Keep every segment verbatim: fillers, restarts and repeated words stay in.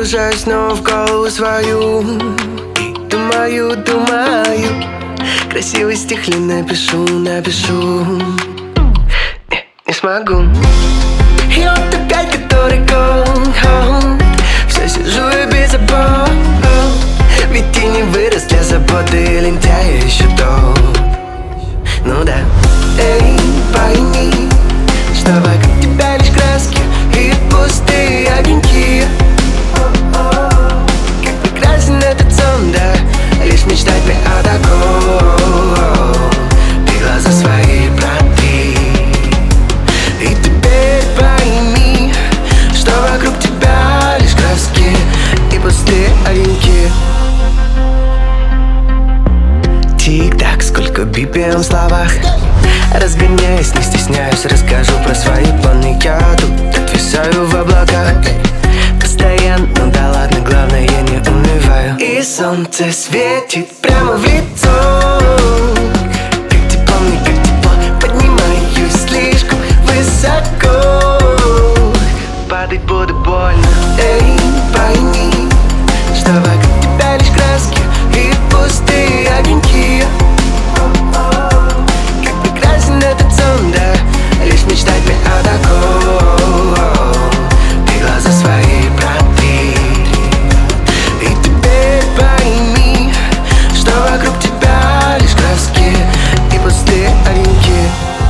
погружаюсь снова в голову свою и думаю, думаю, красивый стих ли напишу, напишу. Не, не смогу. И вот опять который год, все сижу и без забот, ведь и не вырос для заботы лентяя еще тот. Ну да. Эй, пойми, что вокруг тебя лишь краски и пустые огоньки. Как прекрасен этот сон, да, лишь мечтать мне о таком. Ты глаза свои протри, и теперь пойми, что вокруг тебя лишь краски и пустые огоньки. Тик-так, сколько би пи эм в словах. Разгоняясь, не стесняюсь, расскажу про свои планы. Я тут отвисаю в облаках постоянно, ну да ладно, главное, я не унываю. И солнце светит прямо в лицо. Как тепло мне, как тепло, поднимаюсь слишком высоко. Падать буду больно. Эй, пойми, что вокруг тебя лишь краски и пустые огоньки. Этот сон, да, лишь мечтать мне о таком. Ты глаза свои протри, и теперь пойми, что вокруг тебя лишь краски и пустые огоньки.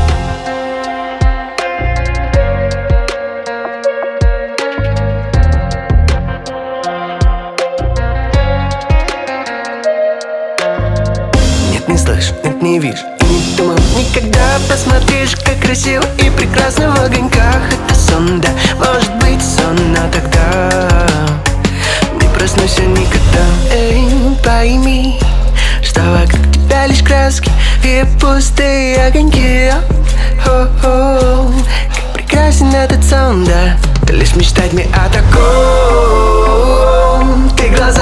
Нет, не слышь, нет, не вижу, не думал никогда. Посмотришь, как красиво и прекрасно в огоньках. Это сон, да, может быть сон, но тогда не проснусь я никогда. Эй, пойми, что вокруг тебя лишь краски и пустые огоньки. О-о-о, как прекрасен этот сон, да, ты лишь мечтать мне о таком. Ты глаза